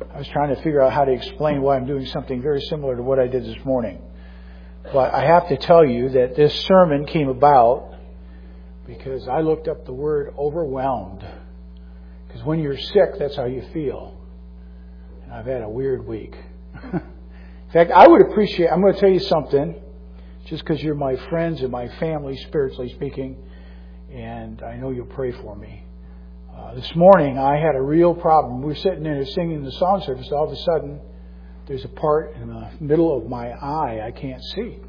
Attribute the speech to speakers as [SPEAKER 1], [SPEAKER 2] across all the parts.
[SPEAKER 1] I was trying to figure out how to explain why I'm doing something very similar to what I did this morning. But I have to tell you that this sermon came about because I looked up the word overwhelmed. Because when you're sick, that's how you feel. And I've had a weird week. In fact, I would appreciate, I'm going to tell you something, just because you're my friends and my family, spiritually speaking, and I know you'll pray for me. This morning, I had a real problem. We were sitting there singing the song service. All of a sudden, there's a part in the middle of my eye I can't see.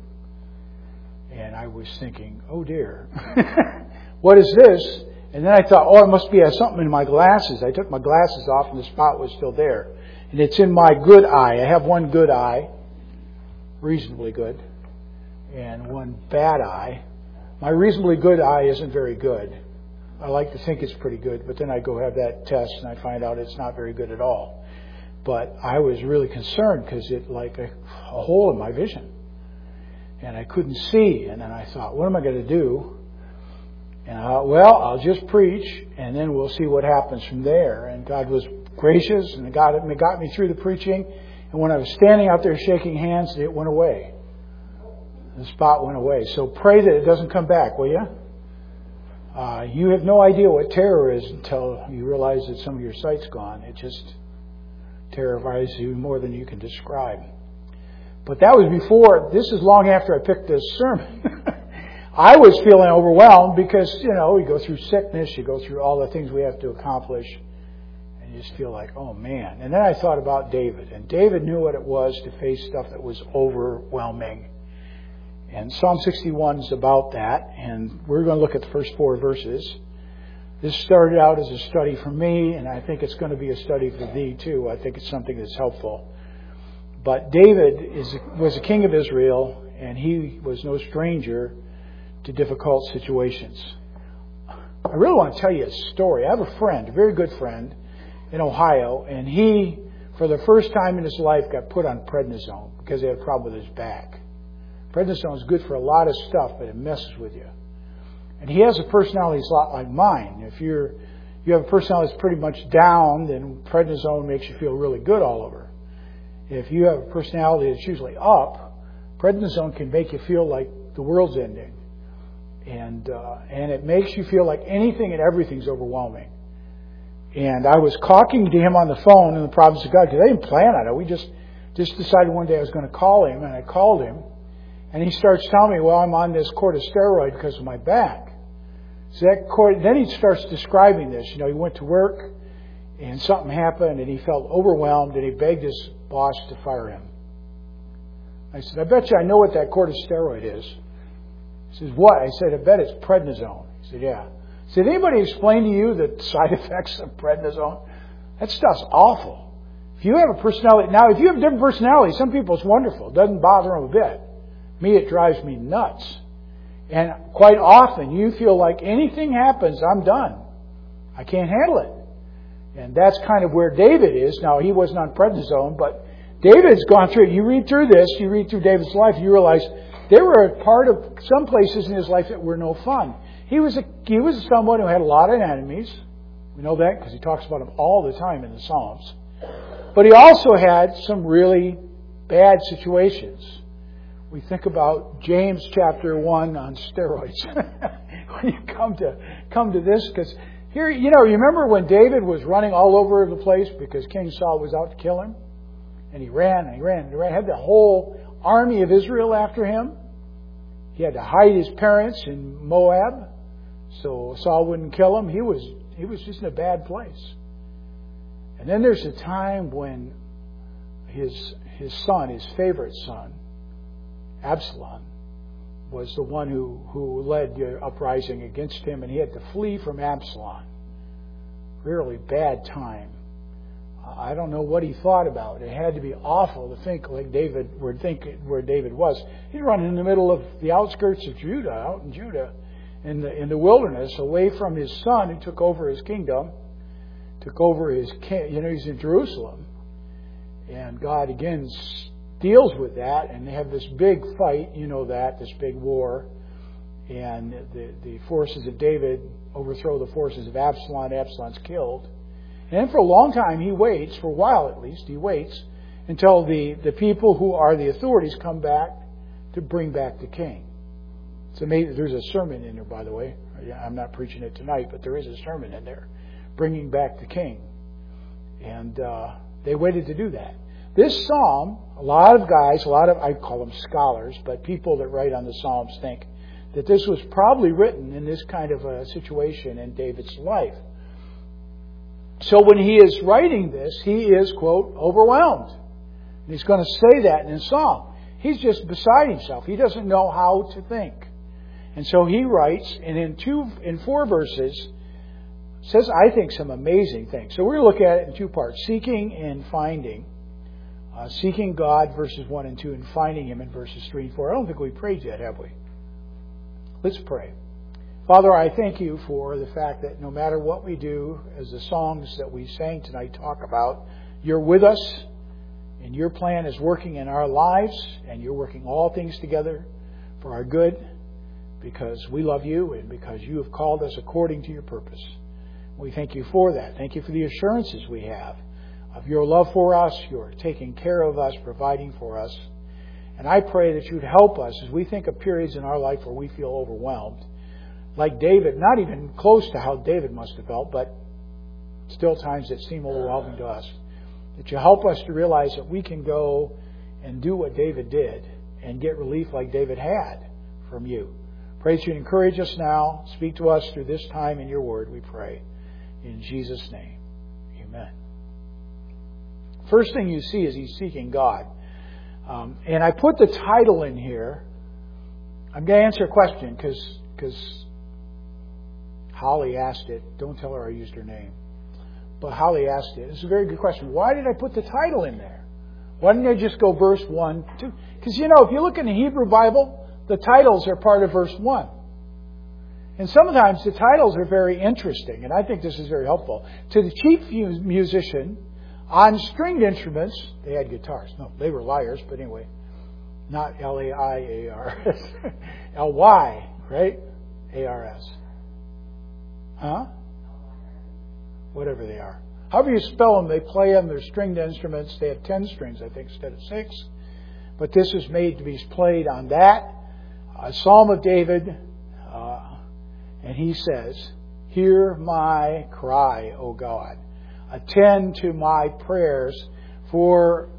[SPEAKER 1] And I was thinking, oh dear, what is this? And then I thought, oh, it must be something in my glasses. I took my glasses off and the spot was still there. And it's in my good eye. I have one good eye, reasonably good, and one bad eye. My reasonably good eye isn't very good. I like to think it's pretty good, but then I go have that test and I find out it's not very good at all. But I was really concerned because it like a hole in my vision. And I couldn't see. And then I thought, what am I going to do? And I thought, well, I'll just preach and then we'll see what happens from there. And God was gracious and it got me through the preaching. And when I was standing out there shaking hands, it went away. The spot went away. So pray that it doesn't come back, will you? You have no idea what terror is until you realize that some of your sight's gone. It just terrifies you more than you can describe. But that was before, this is long after I picked this sermon. I was feeling overwhelmed because, you go through sickness, you go through all the things we have to accomplish, and you just feel like, oh man. And then I thought about David, and David knew what it was to face stuff that was overwhelming. And Psalm 61 is about that, and we're going to look at the first 4 verses. This started out as a study for me, and I think it's going to be a study for thee too. I think it's something that's helpful. But David was a king of Israel, and he was no stranger to difficult situations. I really want to tell you a story. I have a friend, a very good friend, in Ohio, and he, for the first time in his life, got put on prednisone because he had a problem with his back. Prednisone is good for a lot of stuff, but it messes with you. And he has a personality that's a lot like mine. If you have a personality that's pretty much down, then prednisone makes you feel really good all over. If you have a personality that's usually up, prednisone can make you feel like the world's ending. And it makes you feel like anything and everything's overwhelming. And I was talking to him on the phone in the province of God, because I didn't plan on it. We just decided one day I was going to call him, and I called him. And he starts telling me, well, I'm on this corticosteroid because of my back. So then he starts describing this. He went to work and something happened and he felt overwhelmed and he begged his boss to fire him. I said, I bet you I know what that corticosteroid is. He says, what? I said, I bet it's prednisone. He said, yeah. I said, anybody explain to you the side effects of prednisone? That stuff's awful. If you have a personality, now if you have a different personality, some people it's wonderful. It doesn't bother them a bit. Me, it drives me nuts. And quite often, you feel like anything happens, I'm done. I can't handle it. And that's kind of where David is. Now, he wasn't on prednisone, but David's gone through it. You read through this, you read through David's life, you realize there were a part of some places in his life that were no fun. He was someone who had a lot of enemies. We know that because he talks about them all the time in the Psalms. But he also had some really bad situations. We think about James chapter 1 on steroids. When you come to this, because here, you remember when David was running all over the place because King Saul was out to kill him? And he ran, had the whole army of Israel after him. He had to hide his parents in Moab so Saul wouldn't kill him. He was just in a bad place. And then there's a time when his son, his favorite son, Absalom, was the one who led the uprising against him, and he had to flee from Absalom. Really bad time. I don't know what he thought about. It had to be awful to think like David would think where David was. He'd run in the middle of the outskirts of Judah, out in Judah, in the wilderness, away from his son who took over his kingdom, took over his, he's in Jerusalem. And God again deals with that, and they have this big fight, this big war, and the forces of David overthrow the forces of Absalom. Absalom's killed, And for a long time he waits, for a while at least, he waits until the people who are the authorities come back to bring back the king. It's amazing. There's a sermon in there, by the way. I'm not preaching it tonight, but there is a sermon in there, bringing back the king. And they waited to do that. This psalm, a lot of guys, I call them scholars, but people that write on the Psalms think that this was probably written in this kind of a situation in David's life. So when he is writing this, he is, quote, overwhelmed. And he's going to say that in his psalm. He's just beside himself. He doesn't know how to think. And so he writes, and in 4 verses, says, I think, some amazing things. So we're going to look at it in 2 parts. Seeking and finding. Seeking God, verses 1 and 2, and finding Him in verses 3 and 4. I don't think we prayed yet, have we? Let's pray. Father, I thank You for the fact that no matter what we do, as the songs that we sang tonight talk about, You're with us, and Your plan is working in our lives, and You're working all things together for our good, because we love You and because You have called us according to Your purpose. We thank You for that. Thank You for the assurances we have of Your love for us, Your taking care of us, providing for us. And I pray that You'd help us as we think of periods in our life where we feel overwhelmed. Like David, not even close to how David must have felt, but still times that seem overwhelming to us. That You help us to realize that we can go and do what David did and get relief like David had from You. Pray that You'd encourage us now. Speak to us through this time in Your Word, we pray. In Jesus' name, amen. First thing you see is he's seeking God. And I put the title in here. I'm going to answer a question because Holly asked it. Don't tell her I used her name. But Holly asked it. It's a very good question. Why did I put the title in there? Why didn't I just go verse 1, 2? Because, if you look in the Hebrew Bible, the titles are part of verse 1. And sometimes the titles are very interesting, and I think this is very helpful. To the chief musician on stringed instruments, they had guitars. No, they were lyres, but anyway. Not L-A-I-A-R-S. L-Y, right? A-R-S. Huh? Whatever they are. However you spell them, they play them. They're stringed instruments. They have 10 strings, I think, instead of 6. But this is made to be played on that. A Psalm of David. And he says, Hear my cry, O God. Attend to my prayers, for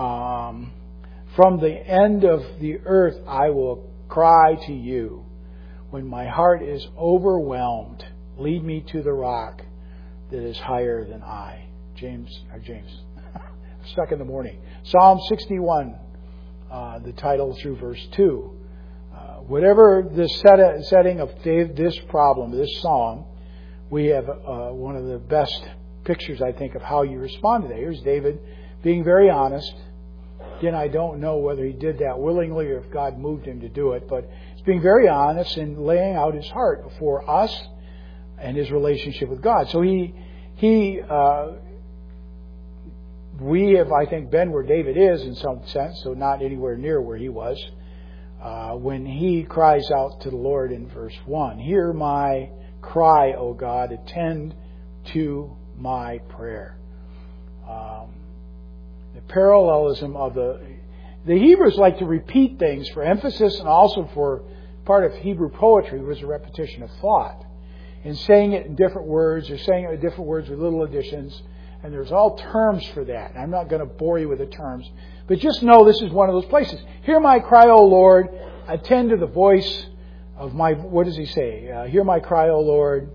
[SPEAKER 1] from the end of the earth I will cry to You. When my heart is overwhelmed, lead me to the rock that is higher than I. James. Stuck in the morning. Psalm 61, the title through verse 2. Whatever the setting of this problem, this psalm, we have one of the best pictures, I think, of how you respond to that. Here's David being very honest. Again, I don't know whether he did that willingly or if God moved him to do it, but he's being very honest and laying out his heart before us and his relationship with God. So we have, I think, been where David is in some sense, so not anywhere near where he was. When he cries out to the Lord in verse 1, Hear my cry, O God, attend to my prayer. The parallelism of the Hebrews like to repeat things for emphasis, and also for part of Hebrew poetry was a repetition of thought. And saying it in different words, or saying it with different words with little additions. And there's all terms for that. And I'm not going to bore you with the terms. But just know this is one of those places. Hear my cry, O Lord. Attend to the voice of my... What does he say? Hear my cry, O Lord.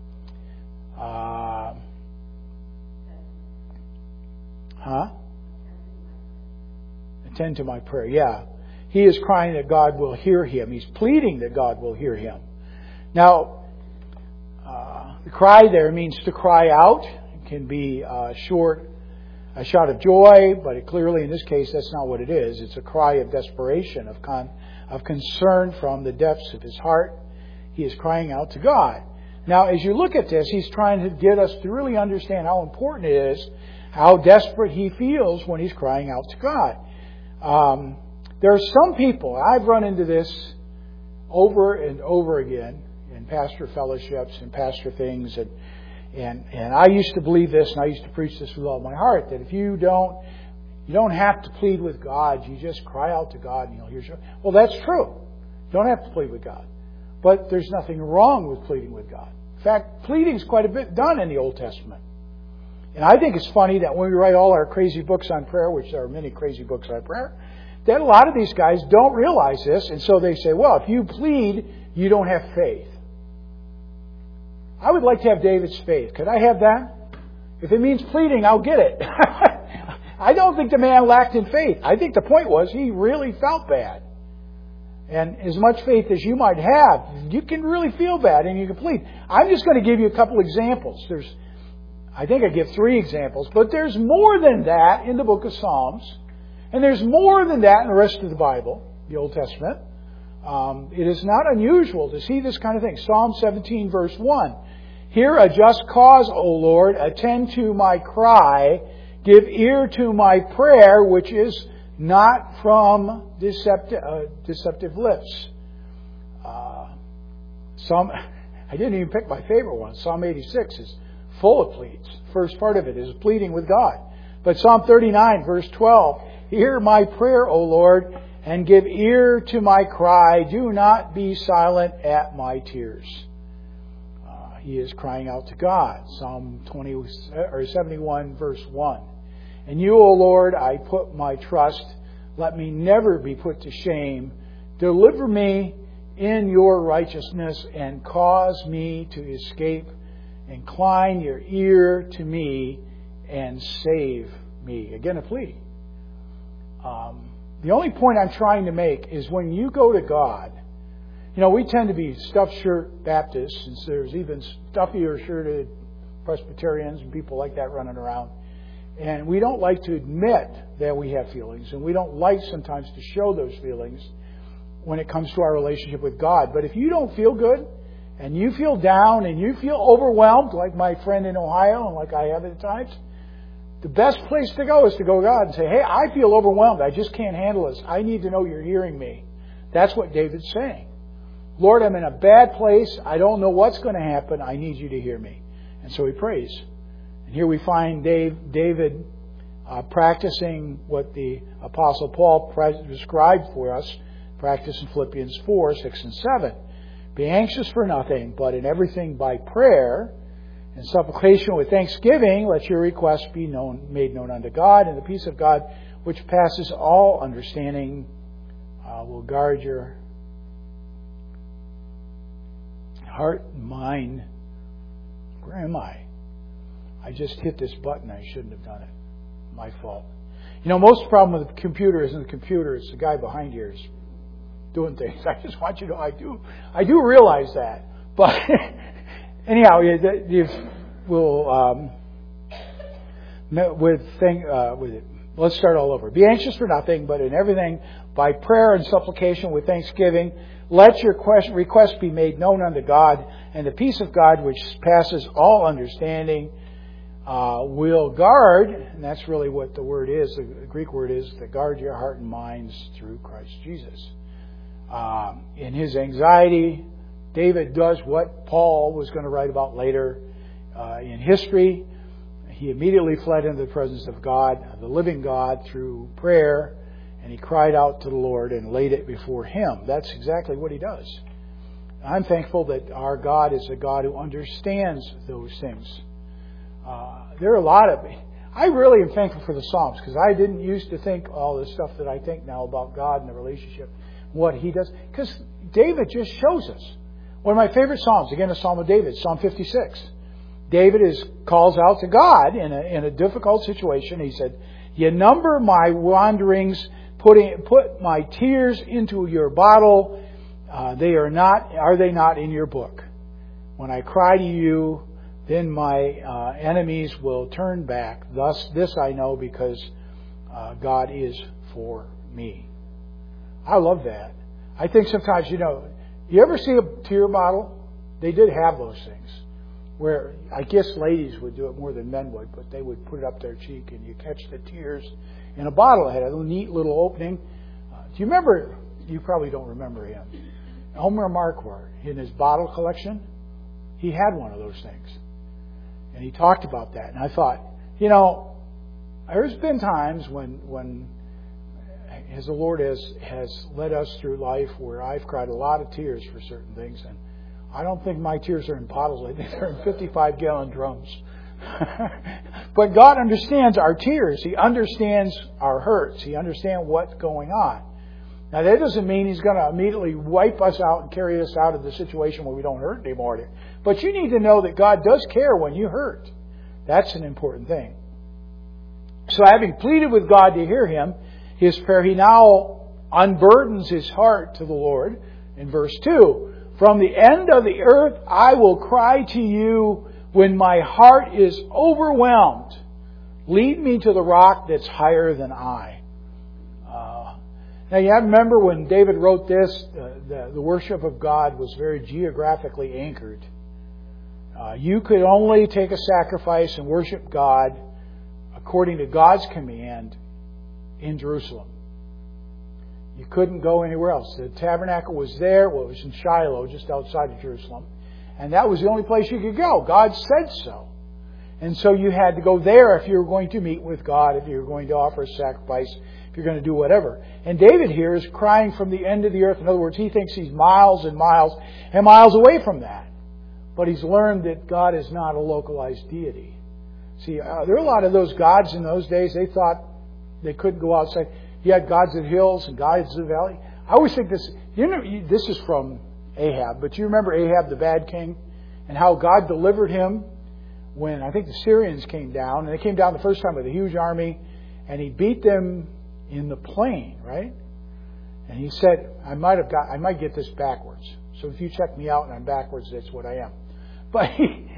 [SPEAKER 1] Attend to my prayer. Yeah. He is crying that God will hear him. He's pleading that God will hear him. Now, the cry there means to cry out. It can be a shout of joy, but clearly in this case that's not what it is. It's a cry of desperation, of concern from the depths of his heart. He is crying out to God. Now, as you look at this, he's trying to get us to really understand how important it is, how desperate he feels when he's crying out to God. There are some people, I've run into this over and over again in pastor fellowships and pastor things, And I used to believe this, and I used to preach this with all my heart, that if you don't have to plead with God, you just cry out to God and He'll hear you. Well, that's true. You don't have to plead with God. But there's nothing wrong with pleading with God. In fact, pleading is quite a bit done in the Old Testament. And I think it's funny that when we write all our crazy books on prayer, which there are many crazy books on prayer, that a lot of these guys don't realize this, and so they say, well, if you plead, you don't have faith. I would like to have David's faith. Could I have that? If it means pleading, I'll get it. I don't think the man lacked in faith. I think the point was he really felt bad. And as much faith as you might have, you can really feel bad and you can plead. I'm just going to give you a couple examples. I think I give 3 examples, but there's more than that in the book of Psalms. And there's more than that in the rest of the Bible, the Old Testament. It is not unusual to see this kind of thing. Psalm 17, verse 1. Hear a just cause, O Lord. Attend to my cry. Give ear to my prayer, which is not from deceptive lips. I didn't even pick my favorite one. Psalm 86 is full of pleads. First part of it is pleading with God. But Psalm 39, verse 12. Hear my prayer, O Lord, and give ear to my cry. Do not be silent at my tears. He is crying out to God. Psalm 71, verse 1. In you, O Lord, I put my trust. Let me never be put to shame. Deliver me in your righteousness and cause me to escape. Incline your ear to me and save me. Again, a plea. The only point I'm trying to make is when you go to God, we tend to be stuffed shirt Baptists, and there's even stuffier shirted Presbyterians and people like that running around. And we don't like to admit that we have feelings, and we don't like sometimes to show those feelings when it comes to our relationship with God. But if you don't feel good, and you feel down, and you feel overwhelmed, like my friend in Ohio, and like I have at times, the best place to go is to go to God and say, hey, I feel overwhelmed. I just can't handle this. I need to know you're hearing me. That's what David's saying. Lord, I'm in a bad place. I don't know what's going to happen. I need you to hear me. And so he prays. And here we find David practicing what the Apostle Paul prescribed for us, practice in Philippians 4, 6, and 7. Be anxious for nothing, but in everything by prayer and supplication with thanksgiving, let your requests be made known unto God, and the peace of God, which passes all understanding, will guard your heart and mind. Where am I? I just hit this button. I shouldn't have done it. My fault. Most problem with the computer isn't the computer. It's the guy behind here is doing things. I just want you to know I do realize that. But anyhow, let's start all over. Be anxious for nothing, but in everything by prayer and supplication with thanksgiving, let your requests be made known unto God, and the peace of God, which passes all understanding, will guard, and that's really what the word is, the Greek word is, to guard your heart and minds through Christ Jesus. In his anxiety, David does what Paul was going to write about later in history. He immediately fled into the presence of God, the living God, through prayer, and he cried out to the Lord and laid it before Him. That's exactly what he does. I'm thankful that our God is a God who understands those things. There are a lot of... I really am thankful for the Psalms, because I didn't used to think all the stuff that I think now about God and the relationship, what He does. Because David just shows us. One of my favorite Psalms, again, a Psalm of David, Psalm 56. David calls out to God in a difficult situation. He said, "You number my wanderings, put my tears into your bottle. Are they not in your book? When I cry to you, then my enemies will turn back. This I know, because God is for me." I love that. I think sometimes, you ever see a tear bottle? They did have those things, where I guess ladies would do it more than men would, but they would put it up their cheek and you catch the tears in a bottle. It had a neat little opening. Do you remember? You probably don't remember him. Elmer Marquardt, in his bottle collection, he had one of those things. And he talked about that. And I thought, there's been times when as the Lord has led us through life where I've cried a lot of tears for certain things. And I don't think my tears are in bottles. I think they're in 55-gallon drums. But God understands our tears. He understands our hurts. He understands what's going on. Now, that doesn't mean He's going to immediately wipe us out and carry us out of the situation where we don't hurt anymore. But you need to know that God does care when you hurt. That's an important thing. So having pleaded with God to hear him, his prayer, he now unburdens his heart to the Lord in verse 2. From the end of the earth I will cry to you when my heart is overwhelmed. Lead me to the rock that's higher than I. Now you have to remember when David wrote this, the worship of God was very geographically anchored. You could only take a sacrifice and worship God according to God's command in Jerusalem. You couldn't go anywhere else. The tabernacle was there. Well, it was in Shiloh, just outside of Jerusalem. And that was the only place you could go. God said so. And so you had to go there if you were going to meet with God, if you were going to offer a sacrifice, if you're going to do whatever. And David here is crying from the end of the earth. In other words, he thinks he's miles and miles and miles away from that. But he's learned that God is not a localized deity. See, there are a lot of those gods in those days. They thought they couldn't go outside. You had gods of hills and gods of valley. I always think this. This is from Ahab, but you remember Ahab, the bad king, and how God delivered him when I think the Syrians came down, and they came down the first time with a huge army, and he beat them in the plain, right? And he said, I might get this backwards. So if you check me out and I'm backwards, that's what I am. But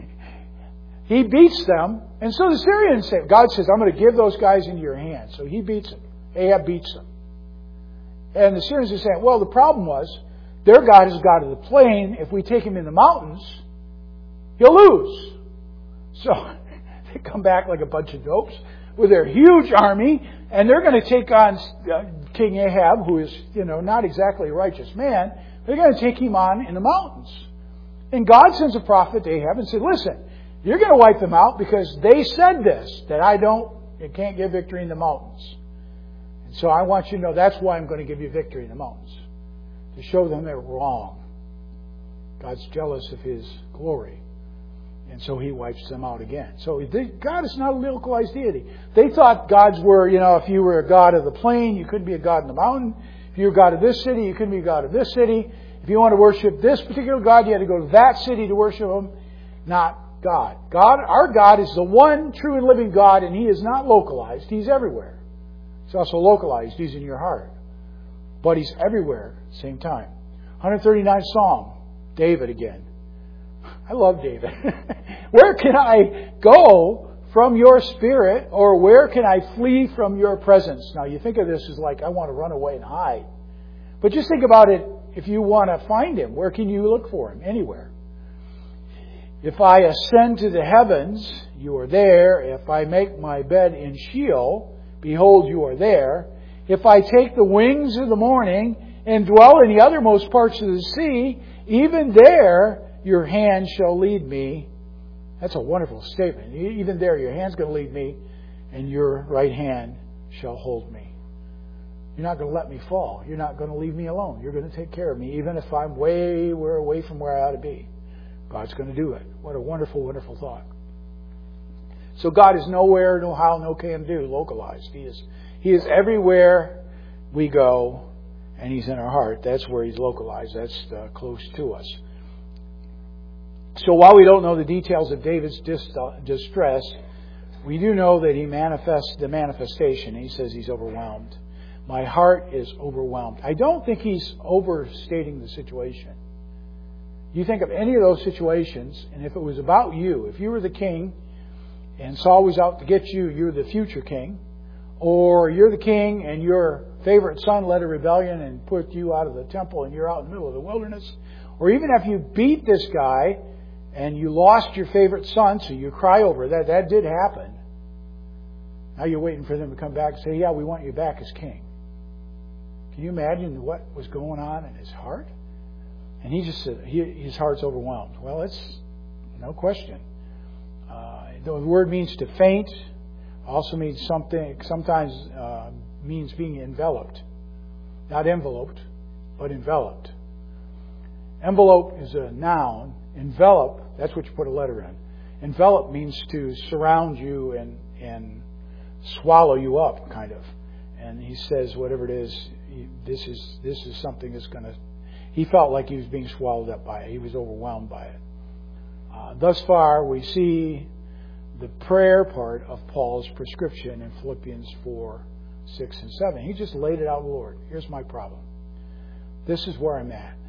[SPEAKER 1] he beats them, and so the Syrians say, God says, I'm going to give those guys into your hands. So he beats them. Ahab beats them. And the Syrians are saying, well, the problem was, their God is a God of the plain. If we take him in the mountains, he'll lose. So they come back like a bunch of dopes with their huge army, and they're going to take on King Ahab, who is, not exactly a righteous man. They're going to take him on in the mountains. And God sends a prophet to Ahab and said, listen, you're going to wipe them out because they said this, that you can't get victory in the mountains. And so I want you to know that's why I'm going to give you victory in the mountains. To show them they're wrong. God's jealous of His glory. And so He wipes them out again. So God is not a localized deity. They thought gods were, if you were a god of the plain, you couldn't be a god in the mountain. If you were a god of this city, you couldn't be a god of this city. If you want to worship this particular God, you had to go to that city to worship Him. Not God. Our God is the one true and living God, and He is not localized. He's everywhere. He's also localized. He's in your heart. But He's everywhere at the same time. 139th Psalm. David again. I love David. Where can I go from your spirit, or where can I flee from your presence? Now you think of this as like, I want to run away and hide. But just think about it, if you want to find Him, where can you look for Him? Anywhere. If I ascend to the heavens, you are there. If I make my bed in Sheol, behold, you are there. If I take the wings of the morning and dwell in the uttermost parts of the sea, even there your hand shall lead me. That's a wonderful statement. Even there your hand's going to lead me, and your right hand shall hold me. You're not going to let me fall. You're not going to leave me alone. You're going to take care of me, even if I'm way away from where I ought to be. God's going to do it. What a wonderful, wonderful thought. So God is nowhere, no how, no can do, localized. He is everywhere we go, and He's in our heart. That's where He's localized. That's close to us. So while we don't know the details of David's distress, we do know that he manifests the manifestation. He says he's overwhelmed. My heart is overwhelmed. I don't think he's overstating the situation. You think of any of those situations, and if it was about you, if you were the king and Saul was out to get you, you're the future king, or you're the king and your favorite son led a rebellion and put you out of the temple and you're out in the middle of the wilderness, or even if you beat this guy and you lost your favorite son, so you cry over that. That did happen. Now you're waiting for them to come back and say, yeah, we want you back as king. Can you imagine what was going on in his heart? And he just said his heart's overwhelmed. Well, it's no question. The word means to faint. Also means something. Sometimes means being enveloped, not enveloped, but enveloped. Envelope is a noun. Envelop, that's what you put a letter in. Envelop means to surround you and swallow you up, kind of. And he says, whatever it is, this is something that's going to. He felt like he was being swallowed up by it. He was overwhelmed by it. Thus far, we see the prayer part of Paul's prescription in Philippians 4, 6, and 7. He just laid it out, Lord. Here's my problem. This is where I'm at.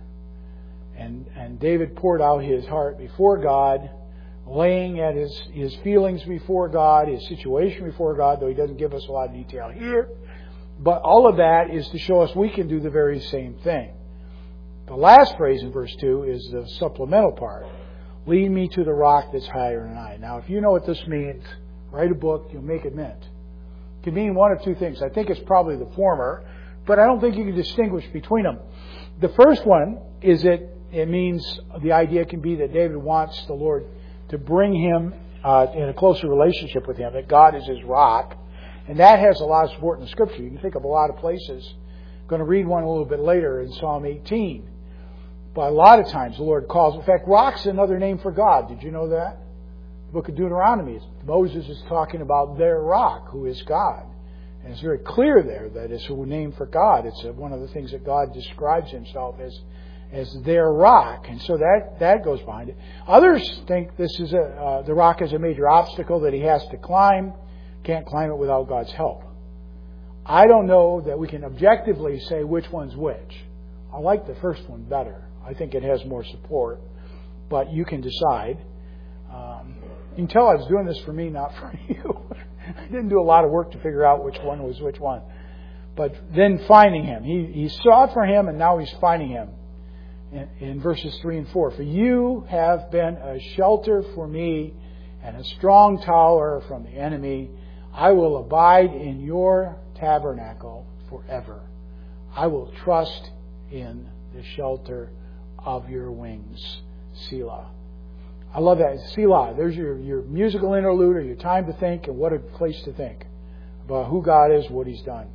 [SPEAKER 1] And David poured out his heart before God, laying at his feelings before God, his situation before God, though he doesn't give us a lot of detail here. But all of that is to show us we can do the very same thing. The last phrase in verse 2 is the supplemental part. Lead me to the rock that's higher than I. Now, if you know what this means, write a book, you'll make it meant. It can mean one of two things. I think it's probably the former, but I don't think you can distinguish between them. The first one is that it means the idea can be that David wants the Lord to bring him in a closer relationship with him, that God is his rock. And that has a lot of support in the Scripture. You can think of a lot of places. I'm going to read one a little bit later in Psalm 18. But a lot of times the Lord calls. In fact, rock's another name for God. Did you know that? The book of Deuteronomy, Moses is talking about their rock, who is God. And it's very clear there that it's a name for God. It's one of the things that God describes himself as their rock. And so that goes behind it. Others think this is the rock is a major obstacle that he has to climb. Can't climb it without God's help. I don't know that we can objectively say which one's which. I like the first one better. I think it has more support. But you can decide. You can tell I was doing this for me, not for you. I didn't do a lot of work to figure out which one was which one. But then finding him. He sought for him and now he's finding him. In verses 3 and 4. For you have been a shelter for me and a strong tower from the enemy. I will abide in your tabernacle forever. I will trust in the shelter of your wings. Selah. I love that. Selah. There's your musical interlude or your time to think, and what a place to think about who God is, what He's done.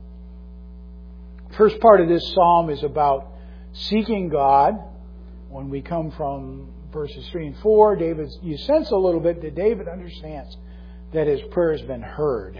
[SPEAKER 1] First part of this psalm is about seeking God. When we come from verses 3 and 4, you sense a little bit that David understands that his prayer has been heard.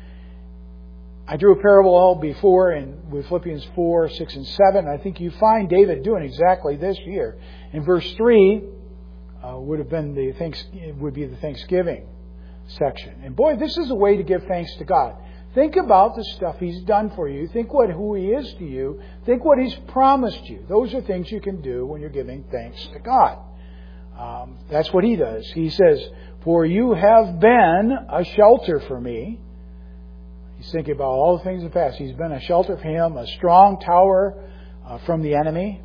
[SPEAKER 1] I drew a parallel before with Philippians 4, 6, and 7. I think you find David doing exactly this here. In verse 3 would be the Thanksgiving section. And boy, this is a way to give thanks to God. Think about the stuff He's done for you. Think who He is to you. Think what He's promised you. Those are things you can do when you're giving thanks to God. That's what He does. He says, for you have been a shelter for me. He's thinking about all the things in the past. He's been a shelter for him, a strong tower from the enemy.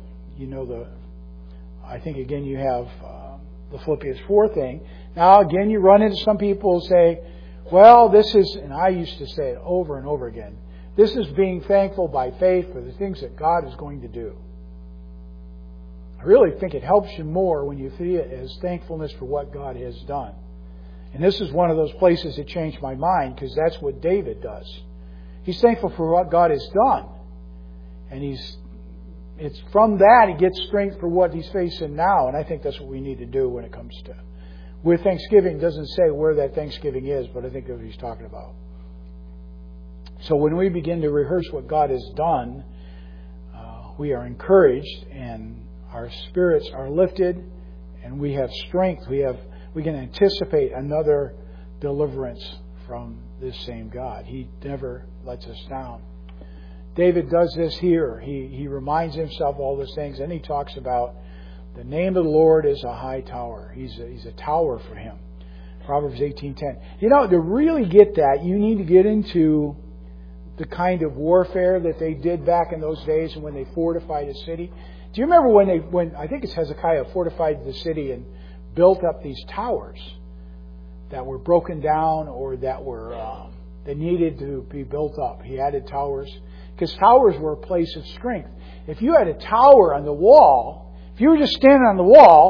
[SPEAKER 1] I think again you have the Philippians 4 thing. Now again you run into some people who say, well, this is, and I used to say it over and over again, this is being thankful by faith for the things that God is going to do. I really think it helps you more when you see it as thankfulness for what God has done. And this is one of those places that changed my mind, because that's what David does. He's thankful for what God has done. And it's from that he gets strength for what he's facing now. And I think that's what we need to do when it comes to with Thanksgiving. It doesn't say where that Thanksgiving is, but I think that's what he's talking about. So when we begin to rehearse what God has done, we are encouraged and our spirits are lifted and we have strength. We can anticipate another deliverance from this same God. He never lets us down. David does this here. He reminds himself of all those things. And he talks about the name of the Lord is a high tower. He's a tower for him. Proverbs 18:10. To really get that, you need to get into the kind of warfare that they did back in those days and when they fortified a city. Do you remember when I think it's Hezekiah fortified the city and built up these towers that were broken down or that needed to be built up? He added towers because towers were a place of strength. If you had a tower on the wall, if you were just standing on the wall,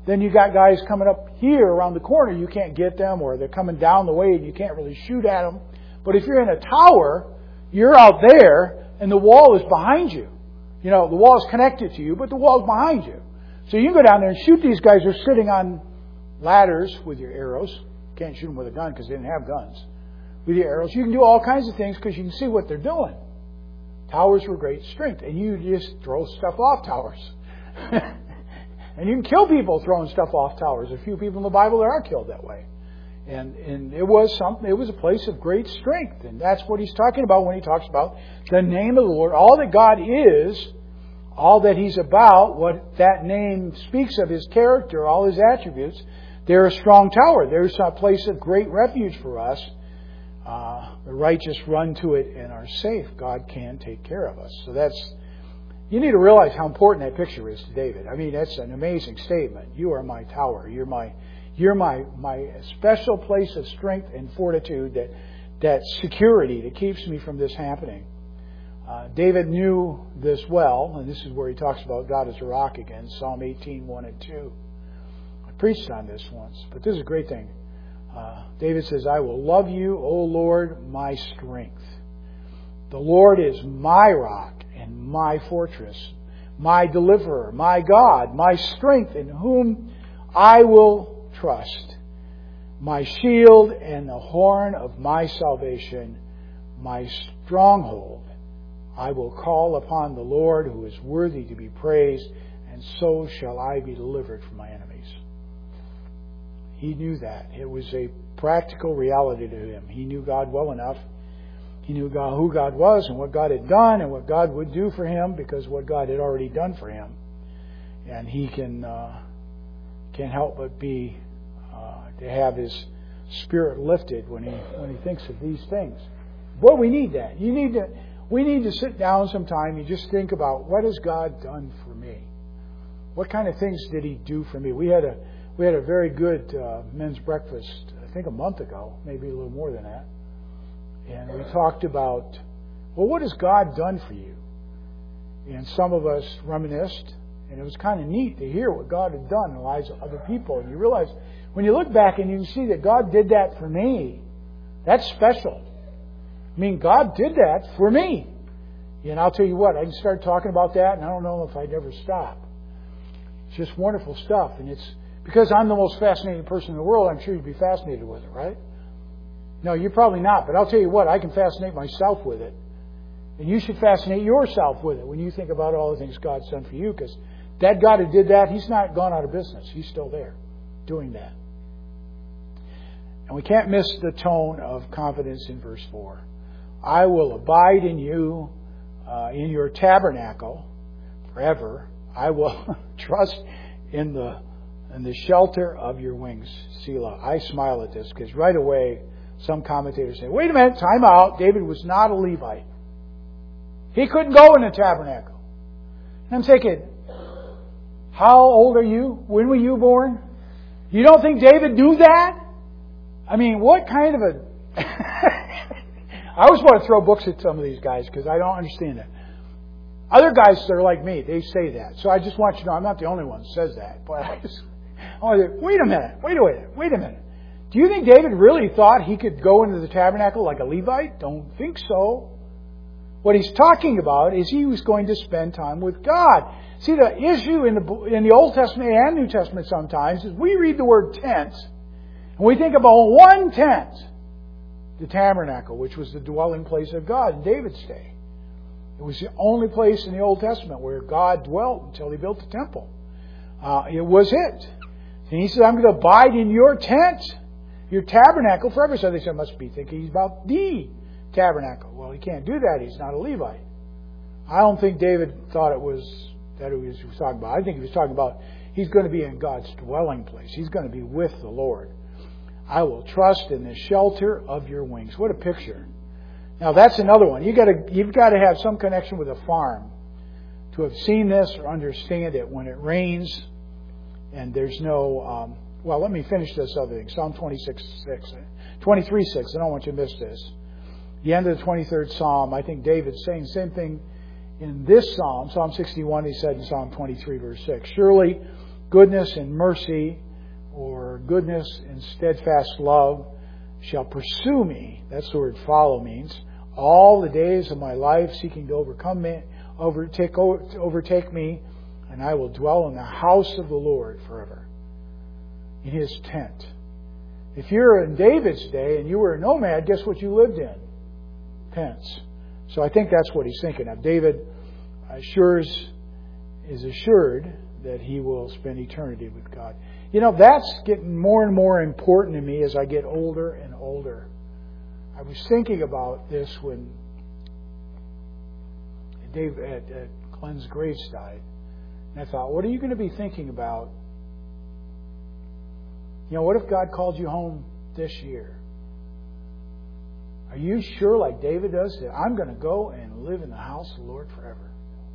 [SPEAKER 1] then you got guys coming up here around the corner, you can't get them, or they're coming down the way and you can't really shoot at them. But if you're in a tower, you're out there and the wall is behind you. You know, the wall is connected to you, but the wall is behind you. So you can go down there and shoot these guys who are sitting on ladders with your arrows. Can't shoot them with a gun because they didn't have guns. With your arrows, you can do all kinds of things because you can see what they're doing. Towers were great strength, and you just throw stuff off towers. And you can kill people throwing stuff off towers. A few people in the Bible that are killed that way. And it was a place of great strength. And that's what he's talking about when he talks about the name of the Lord. All that God is, all that He's about, what that name speaks of, His character, all His attributes, they're a strong tower. There's a place of great refuge for us. The righteous run to it and are safe. God can take care of us. So you need to realize how important that picture is to David. I mean, that's an amazing statement. You are my tower. You're my special place of strength and fortitude, that security that keeps me from this happening. David knew this well, and this is where he talks about God as a rock again, Psalm 18, 1 and 2. I preached on this once, but this is a great thing. David says, I will love you, O Lord, my strength. The Lord is my rock and my fortress, my deliverer, my God, my strength, in whom I will trust, my shield and the horn of my salvation, my stronghold. I will call upon the Lord, who is worthy to be praised, and so shall I be delivered from my enemies. He knew that. It was a practical reality to him. He knew God well enough. He knew who God was and what God had done and what God would do for him, because what God had already done for him. And he can't help but be to have his spirit lifted when he thinks of these things. Boy, we need that. We need to sit down sometime and just think about, what has God done for me? What kind of things did He do for me? We had a very good men's breakfast, I think a month ago, maybe a little more than that. And we talked about, well, what has God done for you? And some of us reminisced, and it was kind of neat to hear what God had done in the lives of other people. And you realize, when you look back and you can see that God did that for me, that's special. I mean, God did that for me. And I'll tell you what, I can start talking about that, and I don't know if I'd ever stop. It's just wonderful stuff. And it's because I'm the most fascinating person in the world, I'm sure you'd be fascinated with it, right? No, you're probably not. But I'll tell you what, I can fascinate myself with it. And you should fascinate yourself with it when you think about all the things God's done for you. Because that God who did that, He's not gone out of business. He's still there doing that. And we can't miss the tone of confidence in verse 4. I will abide in you, in your tabernacle forever. I will trust in the shelter of your wings. Selah. I smile at this because right away some commentators say, wait a minute, time out. David was not a Levite. He couldn't go in the tabernacle. And I'm thinking, how old are you? When were you born? You don't think David knew that? I mean, what kind of I always want to throw books at some of these guys because I don't understand that. Other guys that are like me, they say that. So I just want you to know I'm not the only one who says that. But I want to say, wait a minute. Do you think David really thought he could go into the tabernacle like a Levite? Don't think so. What he's talking about is he was going to spend time with God. See, the issue in the Old Testament and New Testament sometimes is we read the word tent and we think about one tent. The tabernacle, which was the dwelling place of God in David's day. It was the only place in the Old Testament where God dwelt until He built the temple. It was it. And He said, I'm going to abide in your tent, your tabernacle forever. So they said, must be thinking He's about the tabernacle. Well, He can't do that. He's not a Levite. I don't think David thought it was that he was talking about. I think he was talking about he's going to be in God's dwelling place. He's going to be with the Lord. I will trust in the shelter of your wings. What a picture. Now that's another one. You've got to have some connection with a farm to have seen this or understand it. When it rains and there's no... well, let me finish this other thing. Psalm 23:6. I don't want you to miss this. The end of the 23rd Psalm, I think David's saying the same thing in this Psalm. Psalm 61, he said in Psalm 23, verse 6. Surely goodness and mercy, or goodness and steadfast love, shall pursue me. That's the word follow means. All the days of my life, seeking to overtake me, and I will dwell in the house of the Lord forever, in His tent. If you're in David's day and you were a nomad, guess what you lived in? Tents. So I think that's what he's thinking of. David is assured that he will spend eternity with God. That's getting more and more important to me as I get older and older. I was thinking about this when Glenn's Grace died. And I thought, what are you going to be thinking about? What if God called you home this year? Are you sure, like David does, that I'm going to go and live in the house of the Lord forever?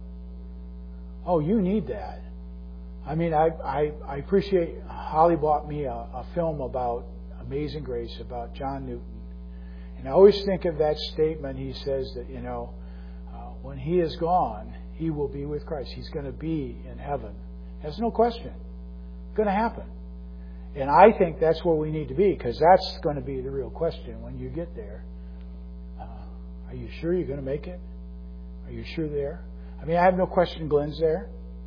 [SPEAKER 1] Oh, you need that. I mean, I appreciate Holly bought me a film about Amazing Grace, about John Newton. And I always think of that statement. He says that, when he is gone, he will be with Christ. He's going to be in heaven. There's no question. It's going to happen. And I think that's where we need to be, because that's going to be the real question when you get there. Are you sure you're going to make it? Are you sure there? I mean, I have no question Glenn's there.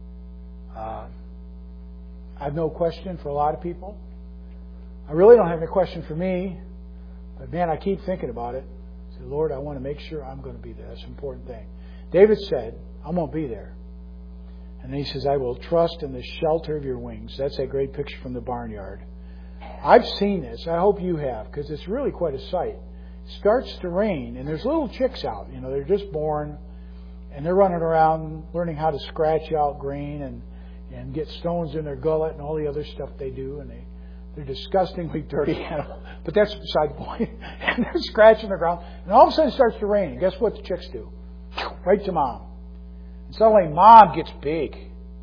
[SPEAKER 1] I have no question for a lot of people. I really don't have any question for me. But man, I keep thinking about it. I say, Lord, I want to make sure I'm going to be there. That's an important thing. David said, I'm going to be there. And then he says, I will trust in the shelter of your wings. That's a great picture from the barnyard. I've seen this. I hope you have, because it's really quite a sight. It starts to rain, and there's little chicks out. They're just born, and they're running around learning how to scratch out grain and get stones in their gullet and all the other stuff they do. And they're disgustingly dirty animals. But that's beside the point. And they're scratching the ground. And all of a sudden it starts to rain. And guess what the chicks do? Right to Mom. And suddenly Mom gets big.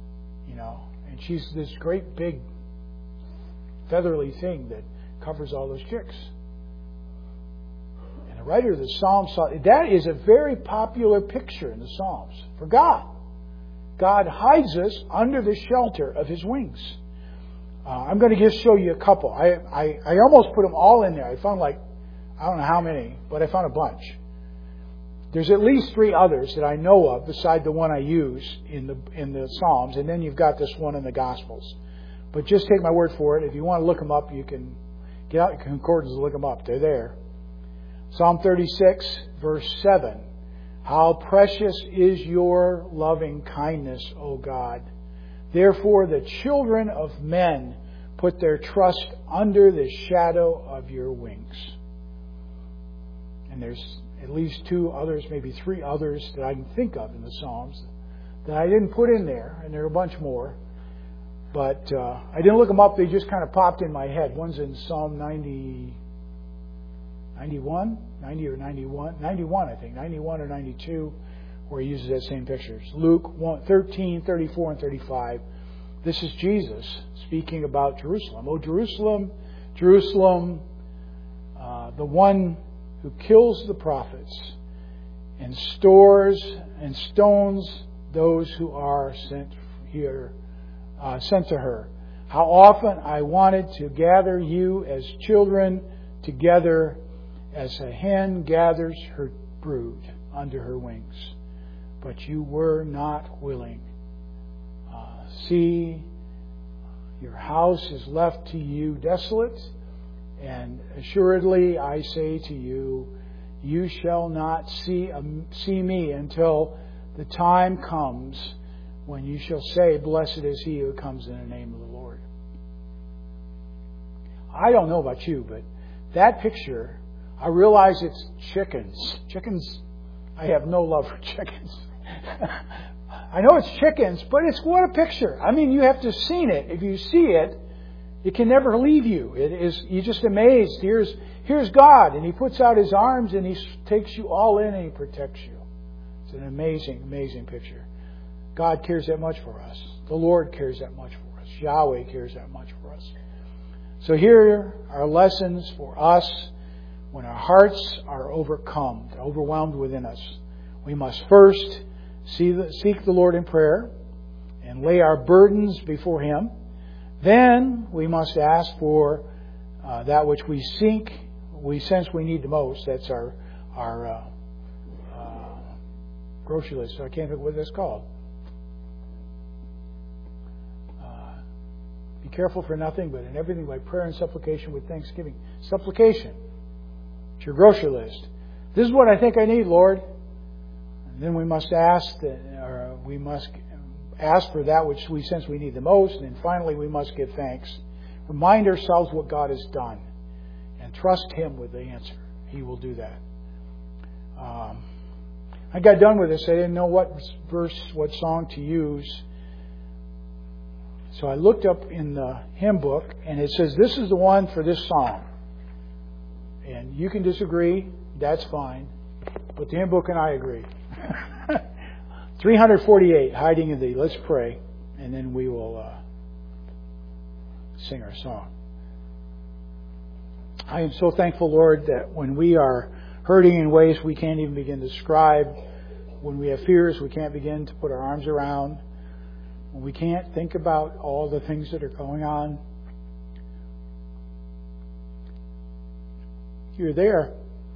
[SPEAKER 1] And she's this great big feathery thing that covers all those chicks. And the writer of the Psalms saw that is a very popular picture in the Psalms for God. God hides us under the shelter of His wings. I'm going to just show you a couple. I almost put them all in there. I found I don't know how many, but I found a bunch. There's at least 3 others that I know of beside the one I use in the Psalms, and then you've got this one in the Gospels. But just take my word for it. If you want to look them up, you can get out your concordance and look them up. They're there. Psalm 36, verse 7. How precious is your loving kindness, O God. Therefore the children of men put their trust under the shadow of your wings. And there's at least 2 others, maybe 3 others that I can think of in the Psalms that I didn't put in there, and there are a bunch more. But I didn't look them up. They just kind of popped in my head. One's in Psalm 91, I think, 91 or 92, where he uses that same picture. Luke 13, 34, and 35. This is Jesus speaking about Jerusalem. Oh, Jerusalem, Jerusalem, the one who kills the prophets and stores and stones those who are sent to her. How often I wanted to gather you as children together, as a hen gathers her brood under her wings. But you were not willing. See, your house is left to you desolate, and assuredly I say to you, you shall not see me until the time comes when you shall say, blessed is he who comes in the name of the Lord. I don't know about you, but that picture, I realize it's chickens. Chickens, I have no love for chickens. I know it's chickens, but it's what a picture. I mean, you have to have seen it. If you see it, it can never leave you. You're just amazed. Here's God, and He puts out His arms and He takes you all in and He protects you. It's an amazing, amazing picture. God cares that much for us. The Lord cares that much for us. Yahweh cares that much for us. So here are lessons for us when our hearts are overwhelmed within us. We must first seek the Lord in prayer and lay our burdens before Him. Then we must ask for that which we sense we need the most. That's our grocery list. So I can't think of what that's called. Be careful for nothing, but in everything by prayer and supplication with thanksgiving. Supplication. It's your grocery list. This is what I think I need, Lord. And then we must ask for that which we sense we need the most. And then finally we must give thanks. Remind ourselves what God has done. And trust Him with the answer. He will do that. I got done with this. I didn't know what verse, what song to use. So I looked up in the hymn book, and it says this is the one for this song. And you can disagree. That's fine. But the hymn book and I agree. 348, Hiding in Thee. Let's pray, and then we will sing our song. I am so thankful, Lord, that when we are hurting in ways we can't even begin to describe, when we have fears we can't begin to put our arms around, when we can't think about all the things that are going on, you're there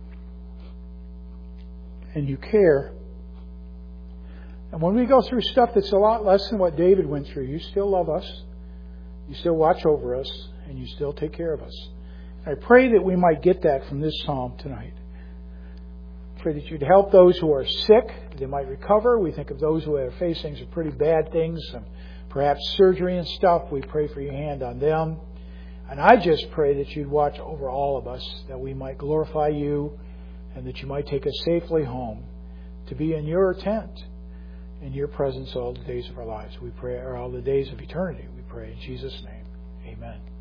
[SPEAKER 1] and you care. And when we go through stuff that's a lot less than what David went through, you still love us, you still watch over us, and you still take care of us. I pray that we might get that from this psalm tonight. I pray that you'd help those who are sick, that they might recover. We think of those who are facing some pretty bad things, some perhaps surgery and stuff. We pray for your hand on them. And I just pray that you'd watch over all of us, that we might glorify you, and that you might take us safely home to be in your tent, in your presence all the days of our lives. We pray, or all the days of eternity. We pray in Jesus' name. Amen.